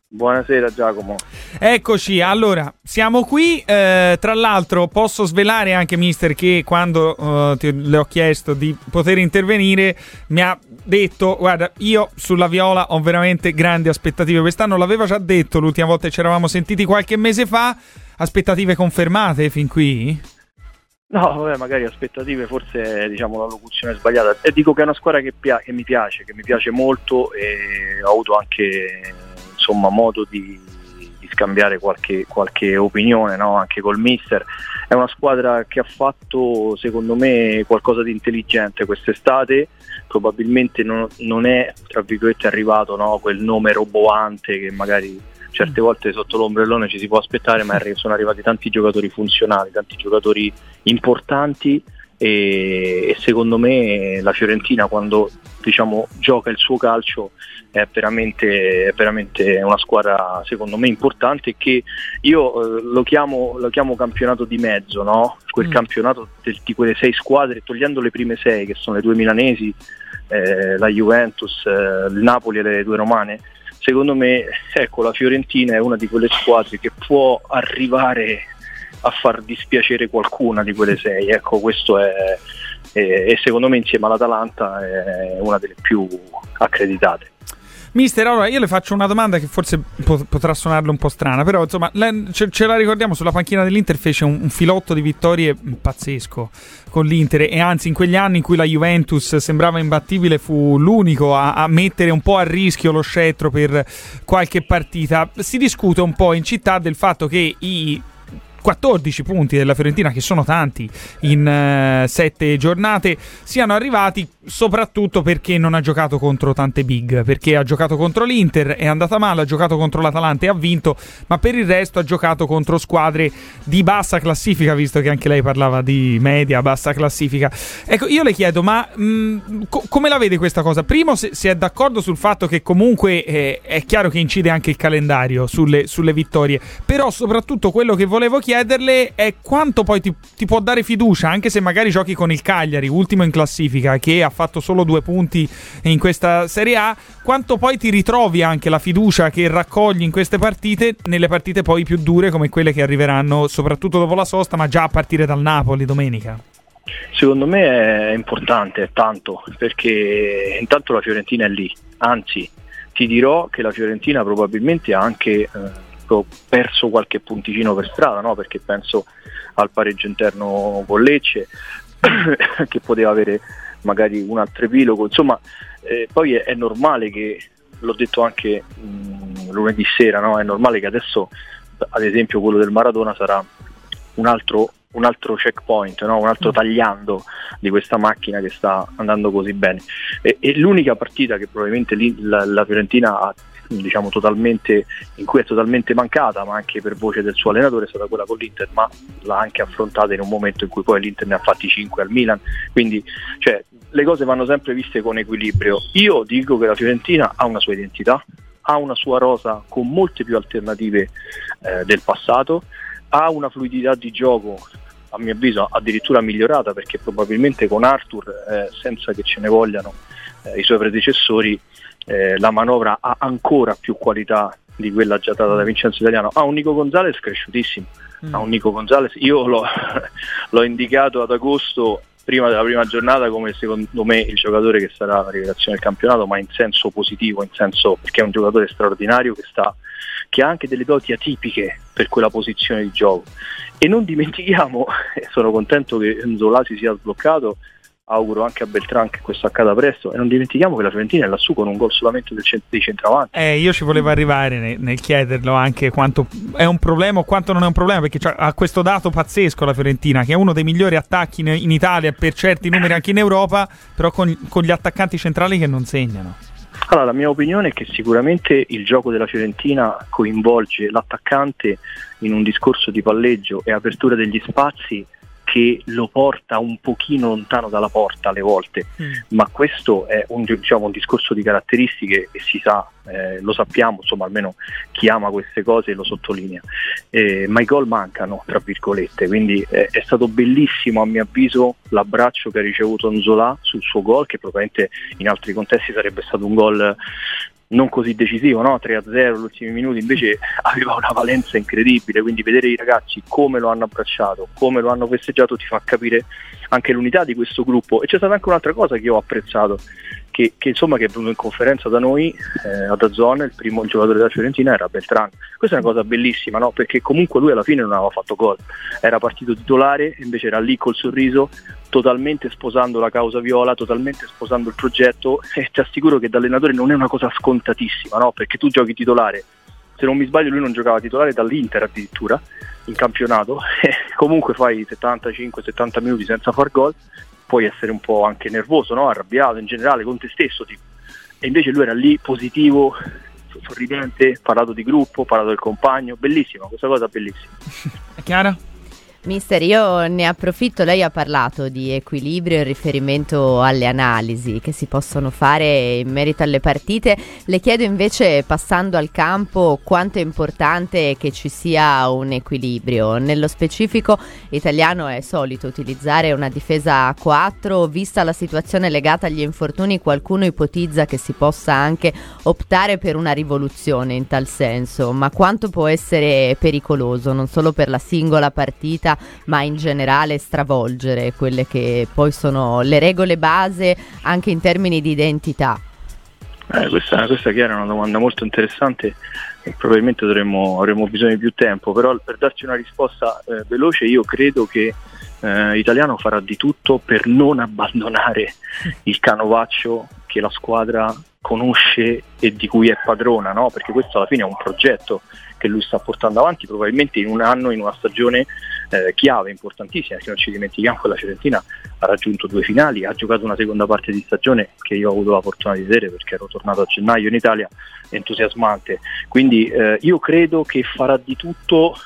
Buonasera Giacomo. Eccoci, allora, siamo qui, tra l'altro posso svelare anche mister che quando le ho chiesto di poter intervenire mi ha detto: guarda, io sulla Viola ho veramente grandi aspettative quest'anno, l'aveva già detto l'ultima volta che ci eravamo sentiti qualche mese fa. Aspettative confermate fin qui? No, vabbè, magari aspettative, forse è, diciamo, la locuzione sbagliata. E dico che è una squadra che mi piace molto, e ho avuto anche insomma modo di scambiare qualche opinione, no? Anche col mister. È una squadra che ha fatto, secondo me, qualcosa di intelligente quest'estate. Probabilmente non è, tra virgolette, arrivato, no? Quel nome roboante che magari certe volte sotto l'ombrellone ci si può aspettare, ma sono arrivati tanti giocatori funzionali, tanti giocatori importanti, e secondo me la Fiorentina, quando diciamo gioca il suo calcio, è veramente una squadra, secondo me, importante, che io lo chiamo campionato di mezzo, no? Quel campionato di quelle 6 squadre, togliendo le prime 6 che sono le 2 milanesi, la Juventus, il Napoli e le 2 romane. Secondo me, ecco, la Fiorentina è una di quelle squadre che può arrivare a far dispiacere qualcuna di quelle 6. Ecco, questo è secondo me, insieme all'Atalanta, è una delle più accreditate. Mister, allora io le faccio una domanda che forse potrà suonarle un po' strana, però insomma ce la ricordiamo, sulla panchina dell'Inter fece un filotto di vittorie pazzesco con l'Inter, e anzi in quegli anni in cui la Juventus sembrava imbattibile fu l'unico a mettere un po' a rischio lo scettro per qualche partita. Si discute un po' in città del fatto che i 14 punti della Fiorentina, che sono tanti in 7 giornate, siano arrivati soprattutto perché non ha giocato contro tante big, perché ha giocato contro l'Inter, è andata male, ha giocato contro l'Atalanta e ha vinto, ma per il resto ha giocato contro squadre di bassa classifica, visto che anche lei parlava di media, bassa classifica. Ecco, io le chiedo, ma come la vede questa cosa? Primo, se è d'accordo sul fatto che comunque è chiaro che incide anche il calendario sulle vittorie, però soprattutto quello che volevo chiederle è quanto poi ti può dare fiducia, anche se magari giochi con il Cagliari, ultimo in classifica, che ha fatto solo 2 punti in questa Serie A, quanto poi ti ritrovi anche la fiducia che raccogli in queste partite, nelle partite poi più dure come quelle che arriveranno soprattutto dopo la sosta, ma già a partire dal Napoli domenica? Secondo me è importante, è tanto, perché intanto la Fiorentina è lì, anzi ti dirò che la Fiorentina probabilmente ha anche perso qualche punticino per strada, no? Perché penso al pareggio interno con Lecce che poteva avere magari un altro epilogo, insomma, poi è normale che, l'ho detto anche lunedì sera, no? È normale che adesso, ad esempio, quello del Maradona sarà un altro checkpoint, no? Un altro tagliando di questa macchina che sta andando così bene, e l'unica partita che probabilmente la Fiorentina ha, diciamo, totalmente, in cui è totalmente mancata, ma anche per voce del suo allenatore, è stata quella con l'Inter, ma l'ha anche affrontata in un momento in cui poi l'Inter ne ha fatti 5 al Milan, quindi cioè, le cose vanno sempre viste con equilibrio. Io dico che la Fiorentina ha una sua identità, ha una sua rosa con molte più alternative del passato, ha una fluidità di gioco, a mio avviso addirittura migliorata, perché probabilmente con Arthur, senza che ce ne vogliano i suoi predecessori, la manovra ha ancora più qualità di quella già data da Vincenzo Italiano. Ha un Nico Gonzalez cresciutissimo, ha un Nico Gonzalez, io l'ho indicato ad agosto, prima della prima giornata, come secondo me il giocatore che sarà la rivelazione del campionato, ma in senso positivo, in senso, perché è un giocatore straordinario che ha anche delle doti atipiche per quella posizione di gioco. E non dimentichiamo, sono contento che Nzola si sia sbloccato, auguro anche a Beltrán che questo accada presto, e non dimentichiamo che la Fiorentina è lassù con un gol solamente dei centravanti. Io ci volevo arrivare nel chiederlo anche quanto è un problema o quanto non è un problema, perché ha questo dato pazzesco la Fiorentina, che è uno dei migliori attacchi in Italia, per certi numeri anche in Europa, però con gli attaccanti centrali che non segnano. Allora, la mia opinione è che sicuramente il gioco della Fiorentina coinvolge l'attaccante in un discorso di palleggio e apertura degli spazi che lo porta un pochino lontano dalla porta alle volte, ma questo è un discorso di caratteristiche e si sa, lo sappiamo, insomma, almeno chi ama queste cose lo sottolinea, ma i gol mancano, tra virgolette, quindi è stato bellissimo, a mio avviso, l'abbraccio che ha ricevuto Nzola sul suo gol, che probabilmente in altri contesti sarebbe stato un gol non così decisivo, no? 3-0 negli ultimi minuti, invece aveva una valenza incredibile, quindi vedere i ragazzi come lo hanno abbracciato, come lo hanno festeggiato, ti fa capire anche l'unità di questo gruppo. E c'è stata anche un'altra cosa che io ho apprezzato, che insomma, che è venuto in conferenza da noi a DAZN, il primo giocatore della Fiorentina era Beltrán. Questa è una cosa bellissima, no? Perché comunque lui alla fine non aveva fatto gol, era partito titolare, invece era lì col sorriso, totalmente sposando la causa viola, totalmente sposando il progetto, e ti assicuro che da allenatore non è una cosa scontatissima, no? Perché tu giochi titolare, se non mi sbaglio lui non giocava titolare dall'Inter addirittura in campionato, e comunque fai 75-70 minuti senza far gol, puoi essere un po' anche nervoso, no? Arrabbiato in generale con te stesso, tipo. E invece lui era lì positivo, sorridente, parlato di gruppo, parlato del compagno, bellissima, questa cosa bellissima. Chiara? Mister, io ne approfitto, lei ha parlato di equilibrio in riferimento alle analisi che si possono fare in merito alle partite. Le chiedo invece, passando al campo, quanto è importante che ci sia un equilibrio. Nello specifico Italiano è solito utilizzare una difesa a 4, vista la situazione legata agli infortuni qualcuno ipotizza che si possa anche optare per una rivoluzione in tal senso, ma quanto può essere pericoloso non solo per la singola partita ma in generale stravolgere quelle che poi sono le regole base anche in termini di identità? Questa Chiara è una domanda molto interessante e probabilmente avremo bisogno di più tempo, però per darci una risposta veloce, io credo che Italiano farà di tutto per non abbandonare il canovaccio che la squadra conosce e di cui è padrona, no? Perché questo alla fine è un progetto che lui sta portando avanti, probabilmente in un anno, in una stagione chiave, importantissima, perché non ci dimentichiamo che la Fiorentina ha raggiunto 2 finali, ha giocato una seconda parte di stagione che io ho avuto la fortuna di vedere perché ero tornato a gennaio in Italia, entusiasmante, quindi io credo che farà di tutto,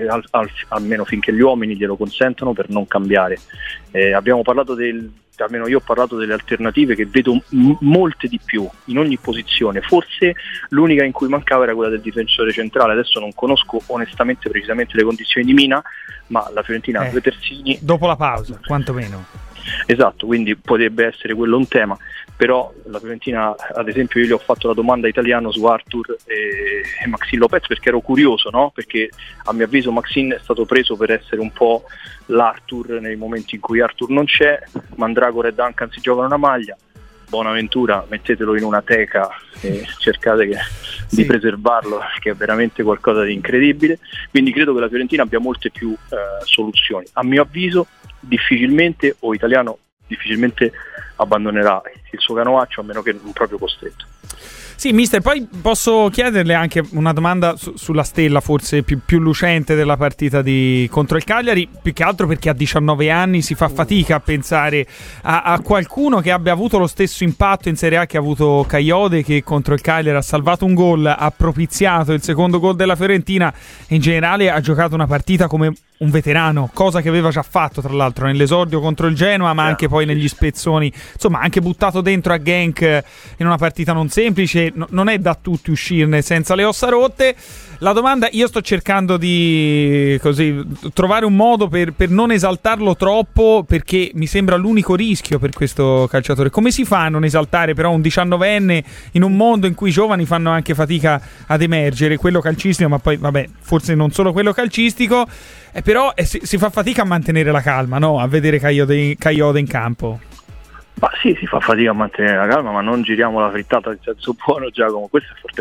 almeno finché gli uomini glielo consentono, per non cambiare. Abbiamo parlato almeno io ho parlato delle alternative che vedo molte di più in ogni posizione, forse l'unica in cui mancava era quella del difensore centrale. Adesso non conosco onestamente precisamente le condizioni di Mina, ma la Fiorentina ha 2 terzini dopo la pausa quantomeno. Esatto, quindi potrebbe essere quello un tema, però la Fiorentina, ad esempio, io gli ho fatto la domanda Italiano su Arthur e Maxime Lopez perché ero curioso, no? Perché a mio avviso Maxime è stato preso per essere un po' l'Arthur nei momenti in cui Arthur non c'è, Mandragora e Duncan si giocano una maglia, Bonaventura mettetelo in una teca e cercate di preservarlo, che è veramente qualcosa di incredibile, quindi credo che la Fiorentina abbia molte più soluzioni. A mio avviso difficilmente, o Italiano difficilmente abbandonerà il suo canovaccio, a meno che non proprio costretto. Sì, mister, poi posso chiederle anche una domanda sulla stella forse più lucente della partita contro il Cagliari, più che altro perché a 19 anni si fa fatica a pensare a qualcuno che abbia avuto lo stesso impatto in Serie A che ha avuto Kayode, che contro il Cagliari ha salvato un gol, ha propiziato il secondo gol della Fiorentina e in generale ha giocato una partita come un veterano, cosa che aveva già fatto tra l'altro nell'esordio contro il Genoa, ma anche poi negli spezzoni, insomma anche buttato dentro a Genk in una partita non semplice. Non è da tutti uscirne senza le ossa rotte. La domanda, io sto cercando di trovare un modo per non esaltarlo troppo, perché mi sembra l'unico rischio per questo calciatore. Come si fa a non esaltare però un 19enne in un mondo in cui i giovani fanno anche fatica ad emergere, quello calcistico, ma poi vabbè, forse non solo quello calcistico, però si fa fatica a mantenere la calma, no? A vedere Kayode in campo. Ma sì, si fa fatica a mantenere la calma, ma non giriamo la frittata in senso buono, Giacomo. Questo è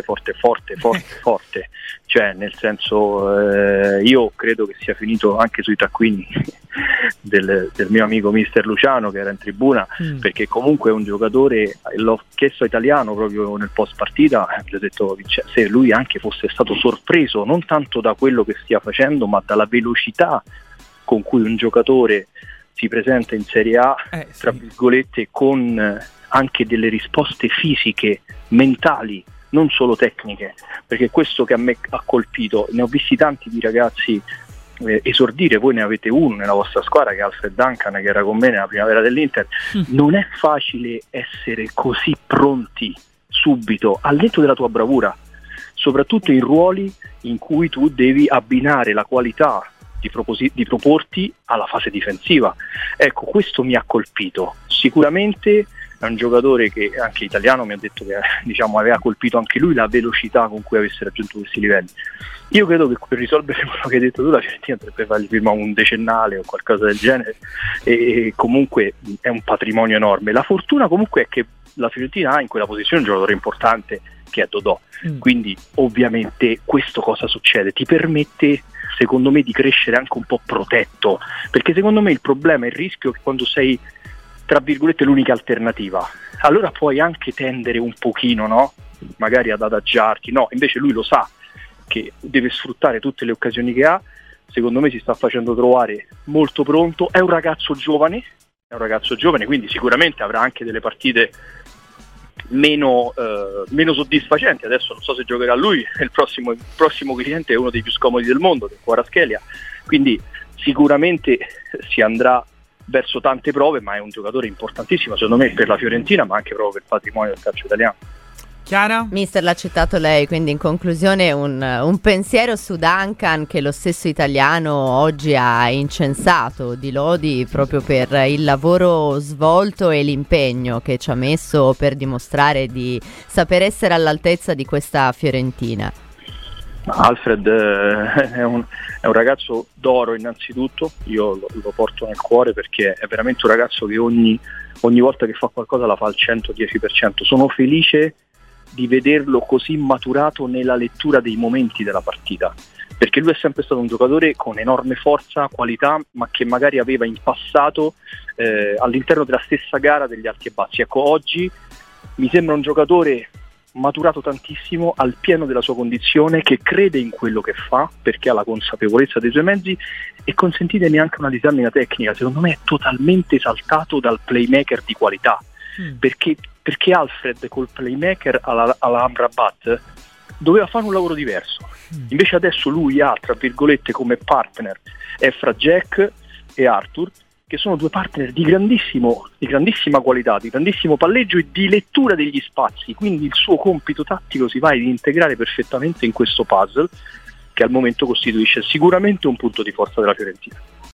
forte. Cioè, nel senso, io credo che sia finito anche sui taccuini del mio amico mister Luciano, che era in tribuna, perché comunque è un giocatore, l'ho chiesto a Italiano proprio nel post partita, gli ho detto se lui anche fosse stato sorpreso non tanto da quello che stia facendo, ma dalla velocità con cui un giocatore si presenta in Serie A, tra virgolette, con anche delle risposte fisiche, mentali, non solo tecniche, perché questo che a me ha colpito, ne ho visti tanti di ragazzi esordire, voi ne avete uno nella vostra squadra che è Alfred Duncan, che era con me nella primavera dell'Inter. Non è facile essere così pronti subito, al netto della tua bravura, soprattutto in ruoli in cui tu devi abbinare la qualità di proporti alla fase difensiva. Ecco, questo mi ha colpito. Sicuramente è un giocatore che anche italiano mi ha detto che diciamo aveva colpito anche lui la velocità con cui avesse raggiunto questi livelli. Io credo che per risolvere quello che hai detto tu la Fiorentina dovrebbe fargli firmare un decennale o qualcosa del genere, e comunque è un patrimonio enorme. La fortuna comunque è che la Fiorentina ha in quella posizione un giocatore importante che è Dodò, quindi ovviamente questo cosa succede? Ti permette secondo me di crescere anche un po' protetto, perché secondo me il problema, il rischio è che quando sei tra virgolette l'unica alternativa, allora puoi anche tendere un pochino, no? Magari ad adagiarti, no, invece lui lo sa che deve sfruttare tutte le occasioni che ha, secondo me si sta facendo trovare molto pronto, è un ragazzo giovane, quindi sicuramente avrà anche delle partite meno soddisfacenti. Adesso non so se giocherà lui, il prossimo cliente è uno dei più scomodi del mondo, del Kvaratskhelia, quindi sicuramente si andrà verso tante prove, ma è un giocatore importantissimo secondo me per la Fiorentina, ma anche proprio per il patrimonio del calcio italiano. Chiara? Mister, l'ha citato lei, quindi in conclusione un pensiero su Duncan, che lo stesso italiano oggi ha incensato di lodi proprio per il lavoro svolto e l'impegno che ci ha messo per dimostrare di saper essere all'altezza di questa Fiorentina. Alfred è un ragazzo d'oro innanzitutto, io lo porto nel cuore perché è veramente un ragazzo che ogni volta che fa qualcosa la fa al 110%. Sono felice di vederlo così maturato nella lettura dei momenti della partita, perché lui è sempre stato un giocatore con enorme forza, qualità, ma che magari aveva in passato all'interno della stessa gara degli alti e bassi. Ecco, oggi mi sembra un giocatore maturato tantissimo, al pieno della sua condizione, che crede in quello che fa perché ha la consapevolezza dei suoi mezzi, e consentitemi anche una disamina tecnica, secondo me è totalmente esaltato dal playmaker di qualità, perché Alfred col playmaker alla Amrabat doveva fare un lavoro diverso, invece adesso lui ha tra virgolette come partner Efra Jack e Arthur, che sono due partner di grandissima qualità, di grandissimo palleggio e di lettura degli spazi, quindi il suo compito tattico si va ad integrare perfettamente in questo puzzle che al momento costituisce sicuramente un punto di forza della Fiorentina.